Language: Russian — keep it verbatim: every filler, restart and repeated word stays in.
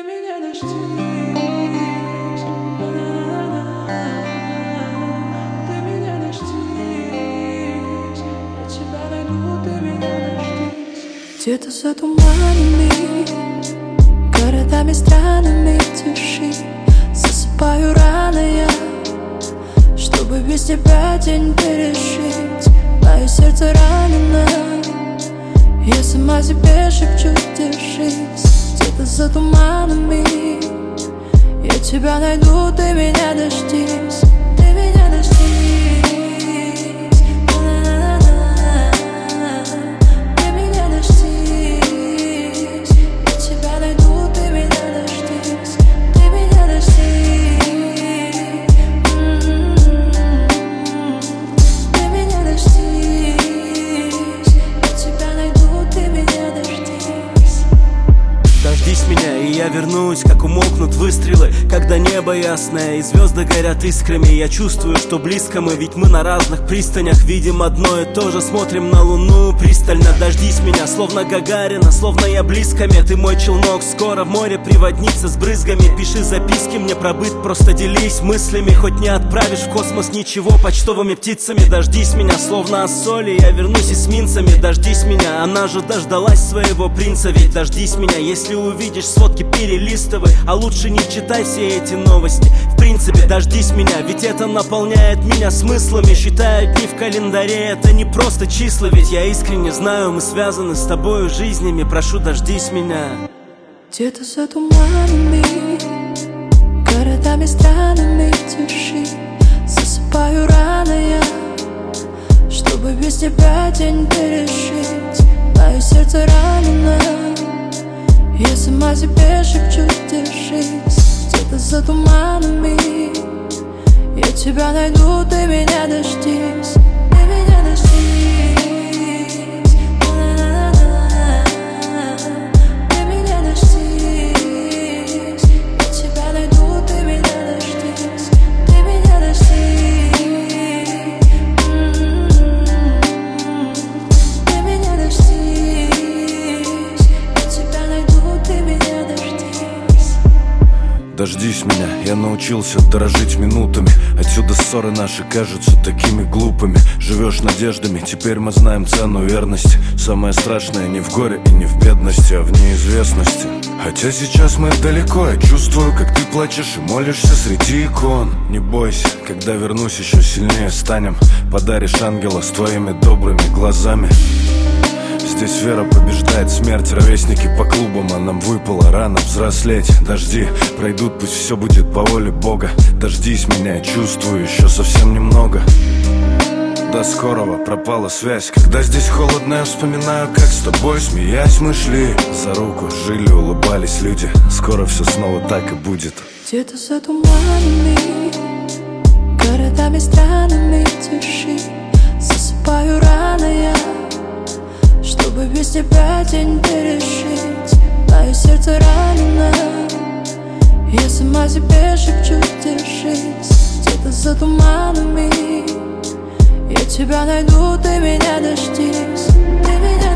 меня дождись, ты меня дождись, я тебя найду, ты меня дождись. Где-то за туманами, городами странами тиши, засыпаю рано я, чтобы без тебя день пережить. Мое сердце ранено, я сама себе шепчу, держись. Где-то за туманами я тебя найду, ты меня дождись, ты меня дождись, ты меня дождись, я тебя найду, ты меня дождись, ты меня дождись, ты меня дождись, я тебя найду, ты меня дождись. Дождись меня, и я вернусь, как умолкнут выстрелы, когда небо ясное и звезды горят искрами. Я чувствую, что близко мы, ведь мы на разных пристанях видим одно и то же, смотрим на луну пристально. Дождись меня, словно Гагарина, словно я близко мне. Ты мой челнок, скоро в море приводниться с брызгами. Пиши записки мне про быт, просто делись мыслями. Хоть не отправишь в космос ничего почтовыми птицами. Дождись меня, словно Ассоли, я вернусь эсминцами. Дождись меня, она же дождалась своего принца. Ведь дождись меня, если увидишь сводки, перелистывай, а лучше не читай все эти новости. В принципе, дождись меня, ведь это наполняет меня смыслами. Считаю дни в календаре, это не просто числа, ведь я искренне знаю, мы связаны с тобою жизнями. Прошу, дождись меня. Где-то за туманами, городами странами тиши, засыпаю рано я, чтобы без тебя день пережить. Мое сердце ранено, я сама себе шепчу, держись. Где-то за туманами я тебя найду, ты меня дождись, ты меня дождись, ты меня дождись, я тебя найду, ты меня дождись, ты меня дождись, ты меня дождись, я тебя найду, ты меня дождись. Дождись меня, я научился дорожить минутами. Отсюда ссоры наши кажутся такими глупыми. Живешь надеждами, теперь мы знаем цену верности. Самое страшное не в горе и не в бедности, а в неизвестности. Хотя сейчас мы далеко, я чувствую, как ты плачешь и молишься среди икон. Не бойся, когда вернусь, еще сильнее станем. Подаришь ангела с твоими добрыми глазами. Здесь вера побеждает смерть, ровесники по клубам, а нам выпало рано взрослеть. Дожди пройдут, пусть все будет по воле Бога. Дождись меня, я чувствую, еще совсем немного. До скорого, пропала связь. Когда здесь холодно, я вспоминаю, как с тобой, смеясь, мы шли за руку, жили, улыбались люди. Скоро все снова так и будет. Где-то за туманами, городами странами тиши, засыпаю рано я, чтобы без тебя день пережить. Мое сердце ранено, я сама себе шепчу, держись. Где-то за туманами я тебя найду, ты меня дождись, ты меня